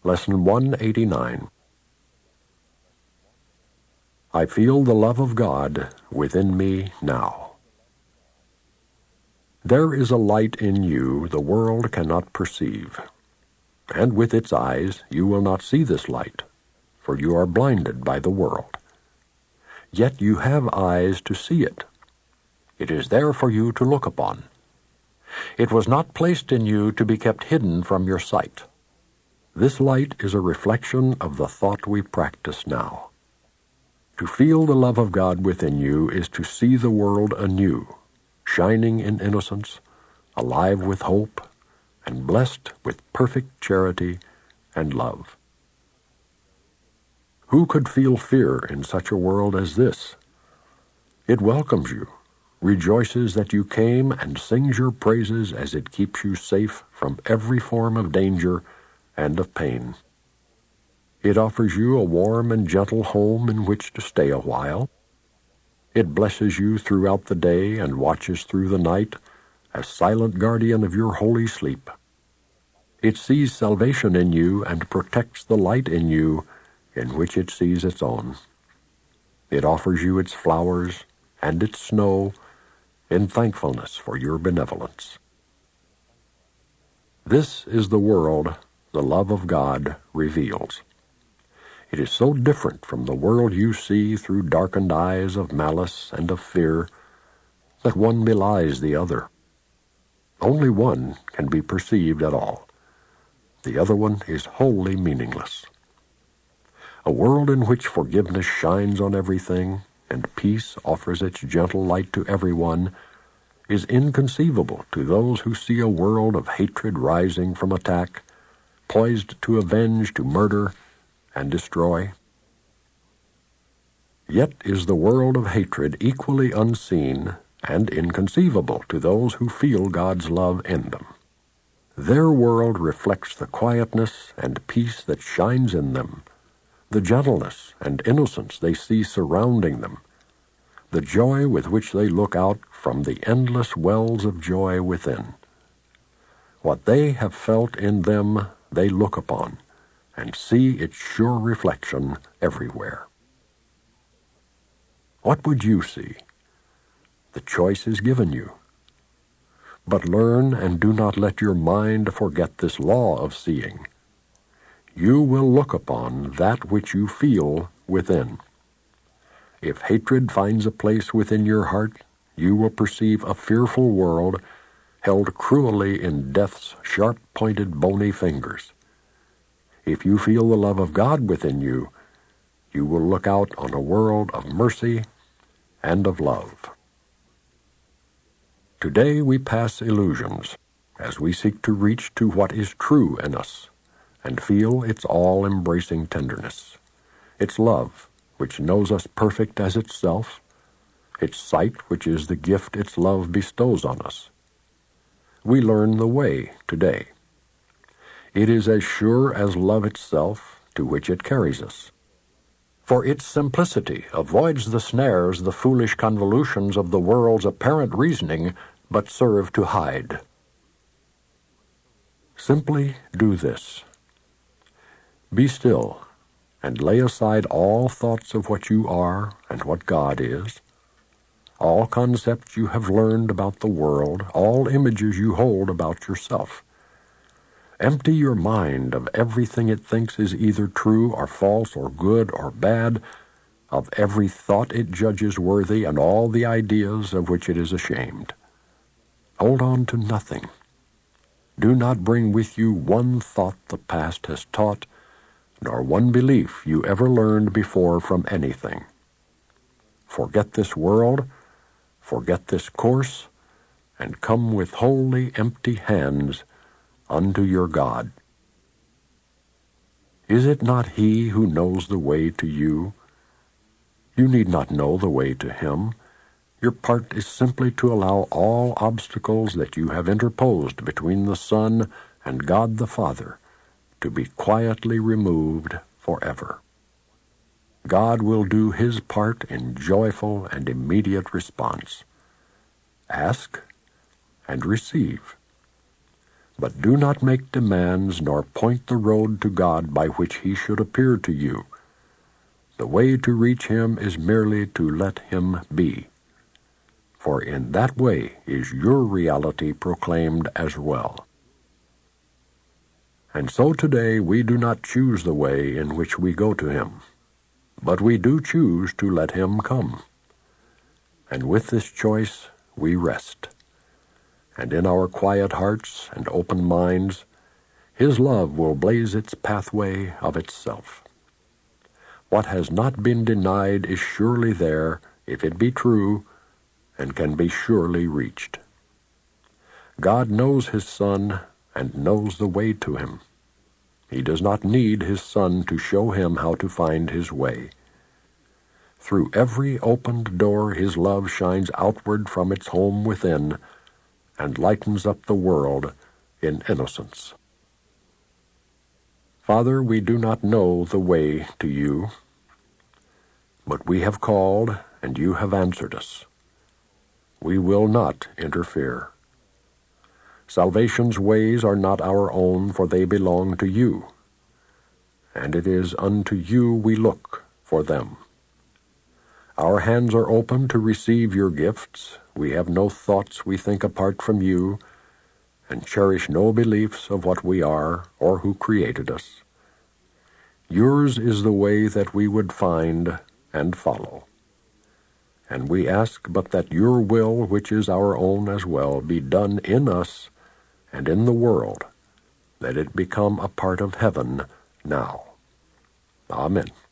Lesson 189. I feel the love of God within me now. There is a light in you the world cannot perceive, and with its eyes you will not see this light, for you are blinded by the world. Yet you have eyes to see it. It is there for you to look upon. It was not placed in you to be kept hidden from your sight. This light is a reflection of the thought we practice now. To feel the love of God within you is to see the world anew, shining in innocence, alive with hope, and blessed with perfect charity and love. Who could feel fear in such a world as this? It welcomes you, rejoices that you came, and sings your praises as it keeps you safe from every form of danger and of pain. It offers you a warm and gentle home in which to stay a while. It blesses you throughout the day and watches through the night, as silent guardian of your holy sleep. It sees salvation in you and protects the light in you in which it sees its own. It offers you its flowers and its snow in thankfulness for your benevolence. This is the world the love of God reveals. It is so different from the world you see through darkened eyes of malice and of fear that one belies the other. Only one can be perceived at all. The other one is wholly meaningless. A world in which forgiveness shines on everything and peace offers its gentle light to everyone is inconceivable to those who see a world of hatred rising from attack, poised to avenge, to murder, and destroy. Yet is the world of hatred equally unseen and inconceivable to those who feel God's love in them. Their world reflects the quietness and peace that shines in them, the gentleness and innocence they see surrounding them, the joy with which they look out from the endless wells of joy within. What they have felt in them they look upon, and see its sure reflection everywhere. What would you see? The choice is given you. But learn and do not let your mind forget this law of seeing. You will look upon that which you feel within. If hatred finds a place within your heart, you will perceive a fearful world held cruelly in death's sharp-pointed bony fingers. If you feel the love of God within you, you will look out on a world of mercy and of love. Today we pass illusions as we seek to reach to what is true in us and feel its all-embracing tenderness, its love, which knows us perfect as itself, its sight, which is the gift its love bestows on us. We learn the way today. It is as sure as love itself to which it carries us. For its simplicity avoids the snares, the foolish convolutions of the world's apparent reasoning, but serve to hide. Simply do this. Be still, and lay aside all thoughts of what you are and what God is, all concepts you have learned about the world, all images you hold about yourself. Empty your mind of everything it thinks is either true or false or good or bad, of every thought it judges worthy and all the ideas of which it is ashamed. Hold on to nothing. Do not bring with you one thought the past has taught, nor one belief you ever learned before from anything. Forget this world, forget this course, and come with wholly empty hands unto your God. Is it not He who knows the way to you? You need not know the way to Him. Your part is simply to allow all obstacles that you have interposed between the Son and God the Father to be quietly removed forever. God will do His part in joyful and immediate response. Ask and receive. But do not make demands nor point the road to God by which he should appear to you. The way to reach him is merely to let him be. For in that way is your reality proclaimed as well. And so today we do not choose the way in which we go to him, but we do choose to let him come. And with this choice we rest. And in our quiet hearts and open minds, his love will blaze its pathway of itself. What has not been denied is surely there, if it be true, and can be surely reached. God knows his Son and knows the way to him. He does not need his Son to show him how to find his way. Through every opened door his love shines outward from its home within, and lightens up the world in innocence. Father, we do not know the way to you, but we have called, and you have answered us. We will not interfere. Salvation's ways are not our own, for they belong to you, and it is unto you we look for them. Our hands are open to receive your gifts. We have no thoughts we think apart from you, and cherish no beliefs of what we are or who created us. Yours is the way that we would find and follow. And we ask but that your will, which is our own as well, be done in us and in the world, that it become a part of heaven now. Amen.